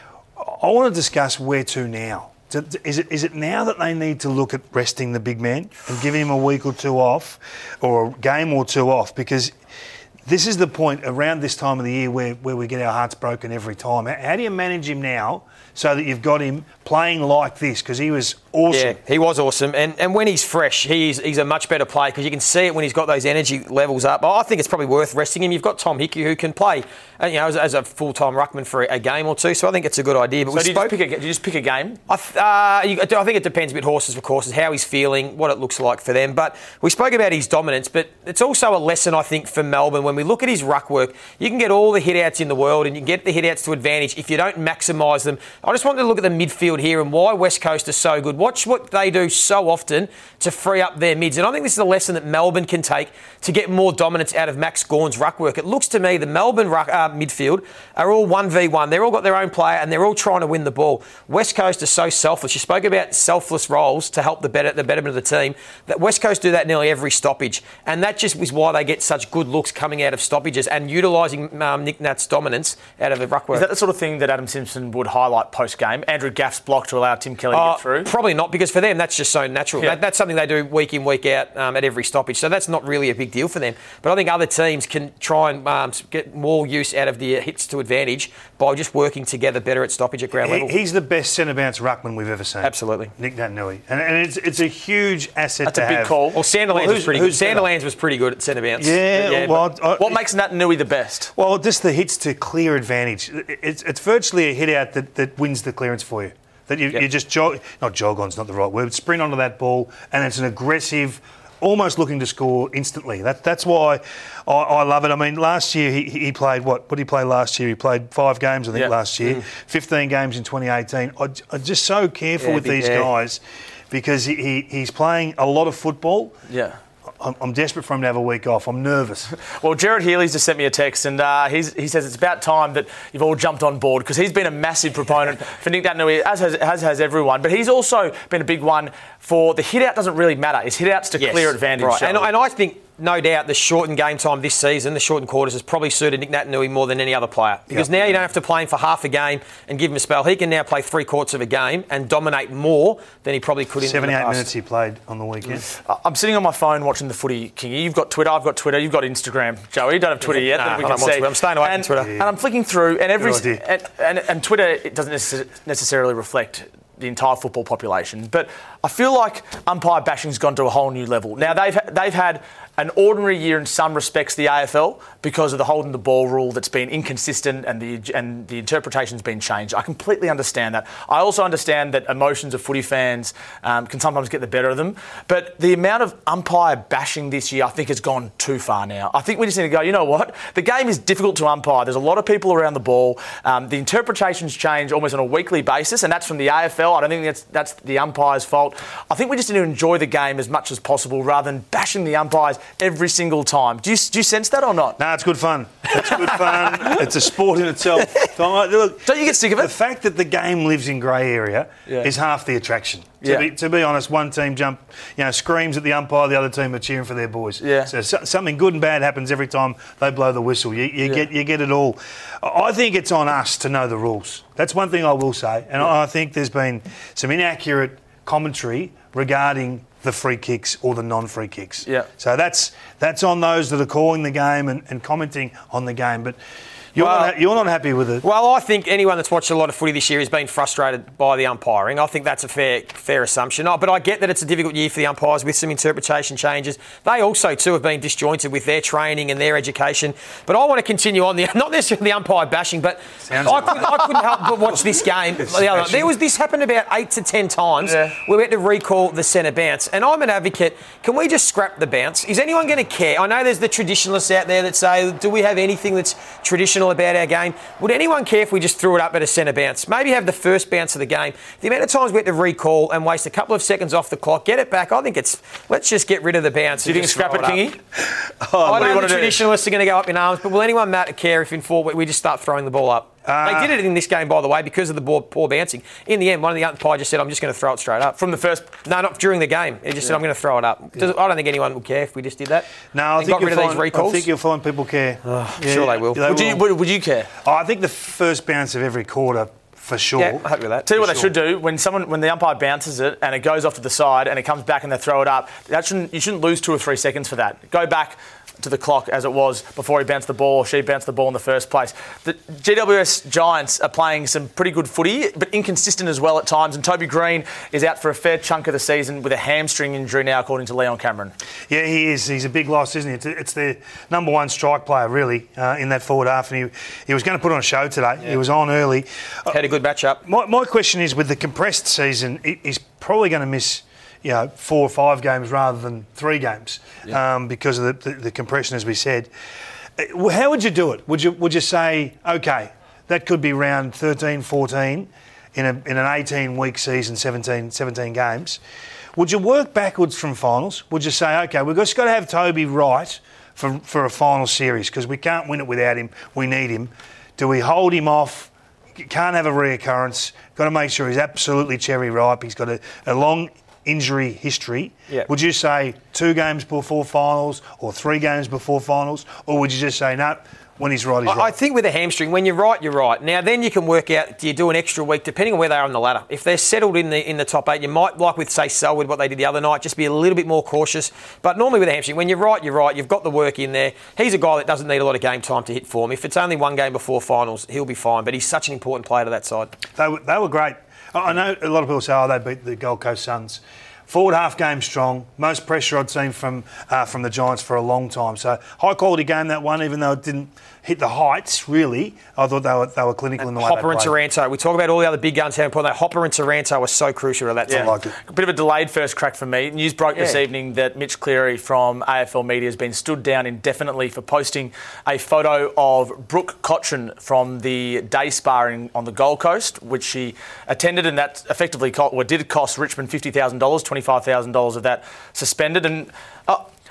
I want to discuss where to now. Is it is it now that they need to look at resting the big man and giving him a week or two off, or a game or two off? Because this is the point around this time of the year where, where we get our hearts broken every time. How do you manage him now so that you've got him playing like this? Because he was awesome. Yeah, he was awesome. And and when he's fresh, he's he's a much better player because you can see it when he's got those energy levels up. I think it's probably worth resting him. You've got Tom Hickey who can play you know, as, as a full-time ruckman for a, a game or two. So I think it's a good idea. But so we do, you spoke, just pick a, do you just pick a game? I, th- uh, you, I think it depends a bit horses for courses, how he's feeling, what it looks like for them. But we spoke about his dominance, but it's also a lesson, I think, for Melbourne. When we look at his ruck work, you can get all the hit-outs in the world and you can get the hit-outs to advantage if you don't maximise them. I just wanted to look at the midfield here and why West Coast is so good. Watch what they do so often to free up their mids. And I think this is a lesson that Melbourne can take to get more dominance out of Max Gawn's ruck work. It looks to me the Melbourne ruck, uh, midfield are all one v one. They're all got their own player and they're all trying to win the ball. West Coast is so selfless. You spoke about selfless roles to help the better, the betterment of the team. That West Coast do that nearly every stoppage. And that just is why they get such good looks coming out of stoppages and utilising um, Nick Nat's dominance out of the ruck work. Is that the sort of thing that Adam Simpson would highlight post-game? Andrew Gaff's block to allow Tim Kelly to uh, get through? Probably not, because for them that's just so natural. Yeah. That, that's something they do week in, week out um, at every stoppage. So that's not really a big deal for them. But I think other teams can try and um, get more use out of the hits to advantage by just working together better at stoppage at ground he, level. He's the best centre bounce ruckman we've ever seen. Absolutely. Nick Naitanui. And, and it's it's a huge asset That's to a big have. call. Well, Sandilands well, was pretty good. Sandilands was pretty good at centre bounce. Yeah, yeah well, I, what makes Naitanui the best? Well, just the hits to clear advantage. It's, it's virtually a hit out that, that wins the clearance for you. That you, yep. you just jog, not jog on's not the right word, sprint onto that ball, and it's an aggressive, almost looking to score instantly. That, that's why I, I love it. I mean, last year he, he played what? What did he play last year? He played five games, I think, yep. last year. Mm. fifteen games in twenty eighteen. I, I'm just so careful yeah, with these yeah. guys because he, he, he's playing a lot of football. Yeah. I, I'm, I'm desperate for him to have a week off. I'm nervous. Well, Jared Healy's just sent me a text, and uh, he's, he says it's about time that you've all jumped on board, because he's been a massive proponent for Nick Naitanui, as has, as has everyone. But he's also been a big one for the hit-out doesn't really matter. It's hit-outs to yes, clear advantage. Right. And, and I think, no doubt, the shortened game time this season, the shortened quarters, has probably suited Nick Naitanui more than any other player. Because yep. now you don't have to play him for half a game and give him a spell. He can now play three quarters of a game and dominate more than he probably could in the past. seventy-eight minutes he played on the weekend. Mm. I'm sitting on my phone watching the footy, Kingy. You've got Twitter, I've got Twitter, you've got Instagram. Joey, you don't have Twitter yet. Nah, that we I can don't want see. to. I'm staying away and, from Twitter. And I'm flicking through, and every and, and, and Twitter it doesn't necess- necessarily reflect the entire football population, but I feel like umpire bashing's gone to a whole new level. Now they've they've had an ordinary year in some respects, the A F L, because of the holding the ball rule that's been inconsistent and the and the interpretation's been changed. I completely understand that. I also understand that emotions of footy fans um, can sometimes get the better of them. But the amount of umpire bashing this year, I think, has gone too far now. I think we just need to go, you know what? The game is difficult to umpire. There's a lot of people around the ball. Um, the interpretations change almost on a weekly basis, and that's from the A F L. I don't think that's, that's the umpire's fault. I think we just need to enjoy the game as much as possible rather than bashing the umpires every single time. Do you, do you sense that or not? No, it's good fun. It's good fun. It's a sport in itself. Look, don't you get sick of it? The fact that the game lives in grey area yeah. is half the attraction. To, yeah. be, to be honest, one team jump, you know, screams at the umpire, the other team are cheering for their boys. Yeah. So, so something good and bad happens every time they blow the whistle. You, you yeah. get you get it all. I think it's on us to know the rules. That's one thing I will say, and yeah. I think there's been some inaccurate commentary regarding the free kicks or the non-free kicks. Yeah. So that's that's on those that are calling the game and, and commenting on the game. But you're, well, not, you're not happy with it. Well, I think anyone that's watched a lot of footy this year has been frustrated by the umpiring. I think that's a fair fair assumption. Oh, but I get that it's a difficult year for the umpires with some interpretation changes. They also, too, have been disjointed with their training and their education. But I want to continue on, the not necessarily the umpire bashing, but I, could, I couldn't help but watch this game. The other, there was This happened about eight to ten times. Yeah. We had to recall the centre bounce. And I'm an advocate. Can we just scrap the bounce? Is anyone going to care? I know there's the traditionalists out there that say, do we have anything that's traditional about our game? Would anyone care if we just threw it up at a centre bounce? Maybe have the first bounce of the game. The amount of times we had to recall and waste a couple of seconds off the clock, get it back, I think it's, let's just get rid of the bounce. Do you think scrap it, Kingy? Oh, I know the traditionalists are going to go up in arms, but will anyone matter care if in four we just start throwing the ball up? Uh, they did it in this game, by the way, because of the poor, poor bouncing. In the end, one of the umpires just said, I'm just going to throw it straight up. From the first... No, not during the game. He just yeah. said, I'm going to throw it up. Does, I don't think anyone would care if we just did that. No, I think, got rid of find, these recalls. I think you'll find people care. Oh, yeah, sure they will. They would, will. You, would you care? Oh, I think the first bounce of every quarter... For sure. Yeah, I'm happy with that. Tell you what For they sure. should do, when someone when the umpire bounces it and it goes off to the side and it comes back and they throw it up, that shouldn't you shouldn't lose two or three seconds for that. Go back to the clock as it was before he bounced the ball or she bounced the ball in the first place. The G W S Giants are playing some pretty good footy, but inconsistent as well at times, and Toby Green is out for a fair chunk of the season with a hamstring injury now, according to Leon Cameron. Yeah, he is. He's a big loss, isn't he? It's, it's their number one strike player, really, uh, in that forward half, and he, he was going to put on a show today. Yeah. He was on early. Had a good match-up. My, my question is, with the compressed season, he's probably going to miss... you know, four or five games rather than three games yeah. um, because of the, the, the compression, as we said. How would you do it? Would you would you say, OK, that could be round thirteen, fourteen in, a, in an eighteen-week season, seventeen, seventeen games. Would you work backwards from finals? Would you say, OK, we've just got to have Toby right for, for a final series because we can't win it without him. We need him. Do we hold him off? Can't have a reoccurrence. Got to make sure he's absolutely cherry ripe. He's got a, a long... injury history. Yep. Would you say two games before finals or three games before finals, or would you just say no? When he's right, he's I, right. I think with a hamstring, when you're right, you're right. Now, then you can work out, do you do an extra week, depending on where they are on the ladder. If they're settled in the in the top eight, you might, like with, say, Selwood, what they did the other night, just be a little bit more cautious. But normally with a hamstring, when you're right, you're right. You've got the work in there. He's a guy that doesn't need a lot of game time to hit form. If it's only one game before finals, he'll be fine. But he's such an important player to that side. They were, they were great. I know a lot of people say, oh, they beat the Gold Coast Suns. Forward half game strong. Most pressure I'd seen from uh, from the Giants for a long time. So high quality game that one, even though it didn't hit the heights really. I thought they were they were clinical and in the way Hopper they and played. Taranto. We talk about all the other big guns having put that. Hopper and Taranto were so crucial to that yeah. team. I like it. A bit of a delayed first crack for me. News broke yeah. this evening that Mitch Cleary from A F L Media has been stood down indefinitely for posting a photo of Brooke Cotchin from the day sparring on the Gold Coast, which she attended, and that effectively co- well, did cost Richmond fifty thousand dollars, twenty-five thousand dollars of that suspended. And uh,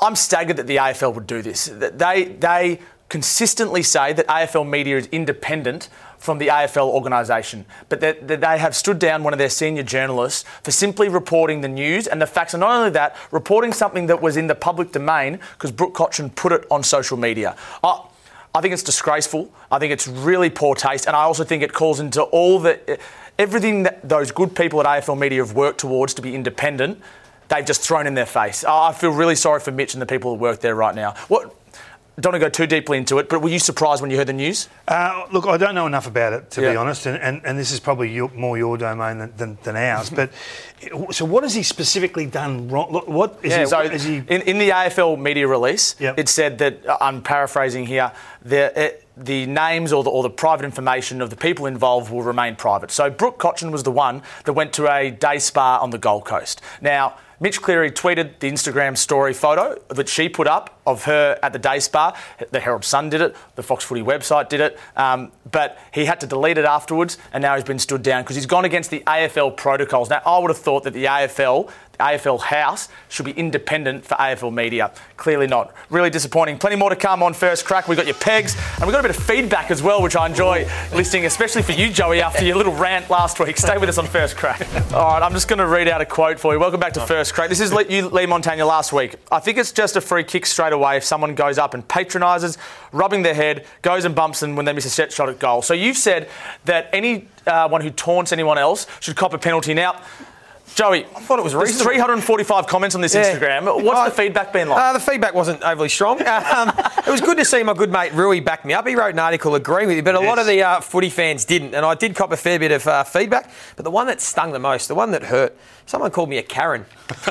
I'm staggered that the A F L would do this. That They they consistently say that A F L media is independent from the A F L organisation, but that, that they have stood down one of their senior journalists for simply reporting the news and the facts, and not only that, reporting something that was in the public domain because Brooke Cochrane put it on social media. I, I think it's disgraceful. I think it's really poor taste, and I also think it calls into all the everything that those good people at A F L media have worked towards to be independent. They've just thrown in their face. I feel really sorry for Mitch and the people who work there right now. What? Don't want to go too deeply into it, but were you surprised when you heard the news? Uh, look, I don't know enough about it, to yeah. be honest, and, and, and this is probably your, more your domain than, than, than ours. But so, what has he specifically done wrong? Look, what is yeah, he? So Is he... In, in the A F L media release, yep. it said that, I'm paraphrasing here, the, it, the names or the, or the private information of the people involved will remain private. So Brooke Cochrane was the one that went to a day spa on the Gold Coast. Now, Mitch Cleary tweeted the Instagram story photo that she put up of her at the day spa. The Herald Sun did it, the Fox Footy website did it, um, but he had to delete it afterwards, and now he's been stood down because he's gone against the A F L protocols. Now, I would have thought that the A F L, the A F L House, should be independent for A F L media. Clearly not. Really disappointing. Plenty more to come on First Crack. We've got your pegs, and we've got a bit of feedback as well, which I enjoy listening, especially for you, Joey, after your little rant last week. Stay with us on First Crack. All right, I'm just going to read out a quote for you. Welcome back to First Crack. This is you, Lee Montagna, last week. I think it's just a free kick straight away if someone goes up and patronises, rubbing their head, goes and bumps them when they miss a set shot at goal. So you've said that anyone uh, who taunts anyone else should cop a penalty. Now, Joey, I thought it was reasonable. three hundred forty-five comments on this yeah. Instagram. What's uh, the feedback been like? Uh, the feedback wasn't overly strong. Um, it was good to see my good mate Rui back me up. He wrote an article agreeing with you, but a yes. lot of the uh, footy fans didn't, and I did cop a fair bit of uh, feedback. But the one that stung the most, the one that hurt, someone called me a Karen.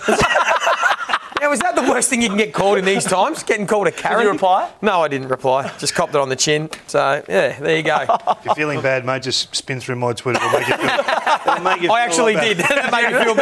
Now, is that the worst thing you can get called in these times? Getting called a Karen? Did you reply? No, I didn't reply. Just copped it on the chin. So, yeah, there you go. If you're feeling bad, mate, just spin through my Twitter. It'll make you feel, it'll make you feel I actually did. It made me feel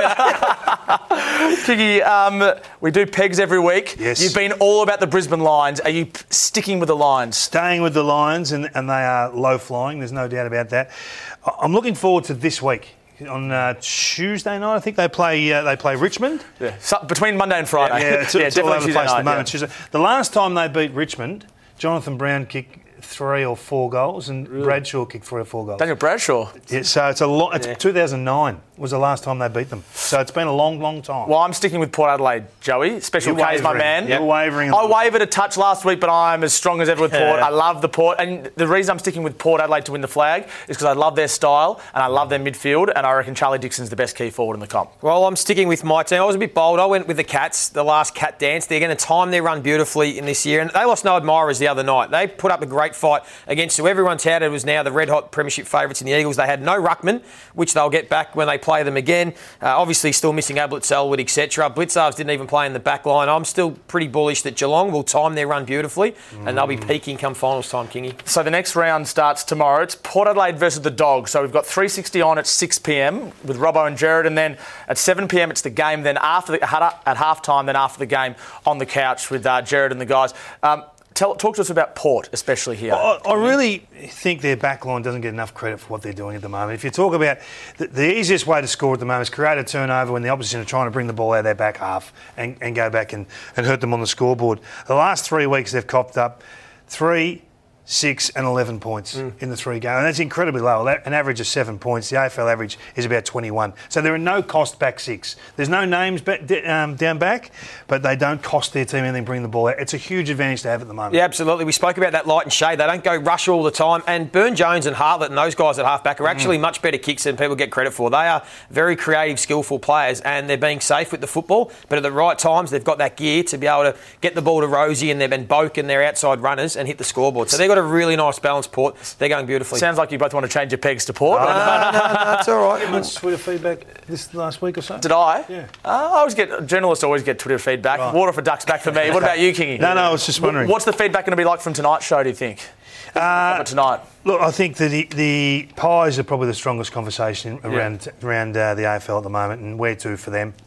better. Kiki, um, we do pegs every week. Yes. You've been all about the Brisbane Lions. Are you p- sticking with the Lions? Staying with the Lions, and, and they are low-flying. There's no doubt about that. I'm looking forward to this week. On uh, Tuesday night, I think they play. Uh, they play Richmond. Yeah, so between Monday and Friday. Yeah, it's, yeah, it's all over the place at the moment. Yeah. Tuesday. The last time they beat Richmond, Jonathan Brown kicked three or four goals, and really? Bradshaw kicked three or four goals. Daniel Bradshaw. Yeah, so it's a lot. It's yeah. two thousand nine was the last time they beat them. So it's been a long, long time. Well, I'm sticking with Port Adelaide, Joey. Special K is my man. You're wavering. I wavered a touch last week, but I'm as strong as ever with Port. Yeah. I love the Port, and the reason I'm sticking with Port Adelaide to win the flag is because I love their style and I love their midfield, and I reckon Charlie Dixon's the best key forward in the comp. Well, I'm sticking with my team. I was a bit bold. I went with the Cats, the last Cat dance. They're going to time their run beautifully in this year, and they lost no admirers the other night. They put up a great fight against who everyone touted was now the red-hot premiership favourites in the Eagles. They had no ruckman, which they'll get back when they play them again. Uh, obviously, still missing Ablett, Selwood, et cetera. Blitzarves didn't even play in the back line. I'm still pretty bullish that Geelong will time their run beautifully, mm. and they'll be peaking come finals time, Kingy. So the next round starts tomorrow. It's Port Adelaide versus the Dogs. So we've got three sixty on at six p.m. with Robbo and Jared, and then at seven p.m. it's the game. Then after the, at half time, then after the game on the couch with uh, Jared and the guys. Um, Tell, talk to us about Port, especially here. I, I really think their backline doesn't get enough credit for what they're doing at the moment. If you talk about the, the easiest way to score at the moment is create a turnover when the opposition are trying to bring the ball out of their back half and, and go back and, and hurt them on the scoreboard. The last three weeks they've copped up three, six and eleven points mm. in the three games. And that's incredibly low. An average of seven points. The A F L average is about twenty-one. So there are no cost back six. There's no names back, um, down back, but they don't cost their team anything bring the ball out. It's a huge advantage to have at the moment. Yeah, absolutely. We spoke about that light and shade. They don't go rush all the time. And Burn Jones and Hartlett and those guys at halfback are actually mm. much better kicks than people get credit for. They are very creative, skillful players, and they're being safe with the football. But at the right times, they've got that gear to be able to get the ball to Rosie, and they've been Boak and their outside runners and hit the scoreboard. So they've got a really nice balance. Port, they're going beautifully. Sounds like you both want to change your pegs to Port. No, no, no, no, it's all right. Did you get much Twitter feedback this last week or so? Did I? Yeah. Uh, I always get journalists always get Twitter feedback. Right. Water for ducks back for me. What about you, Kingy? No, no, I was just wondering. What's the feedback going to be like from tonight's show? Do you think? Uh, tonight. Look, I think that the, the Pies are probably the strongest conversation around yeah. around uh, the A F L at the moment, and where to for them.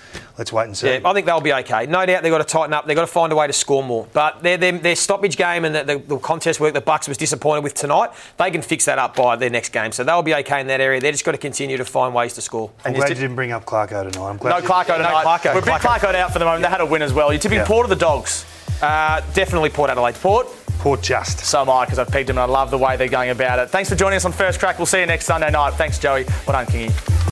let's wait and see. Yeah, I think they'll be okay. No doubt they've got to tighten up. They've got to find a way to score more. But their, their, their stoppage game and the, the, the contest work the Bucks was disappointed with tonight, they can fix that up by their next game. So they'll be okay in that area. They've just got to continue to find ways to score. I'm glad you didn't bring up Clarko tonight. I'm glad No Clarko tonight. No Clarko. We're a bit Clarko'd out for the moment. They had a win as well. You're tipping Yeah. Port or the Dogs? Uh, definitely Port Adelaide. Port. Port just. So am I, because I've pegged them and I love the way they're going about it. Thanks for joining us on First Crack. We'll see you next Sunday night. Thanks, Joey. Well done, Kingy.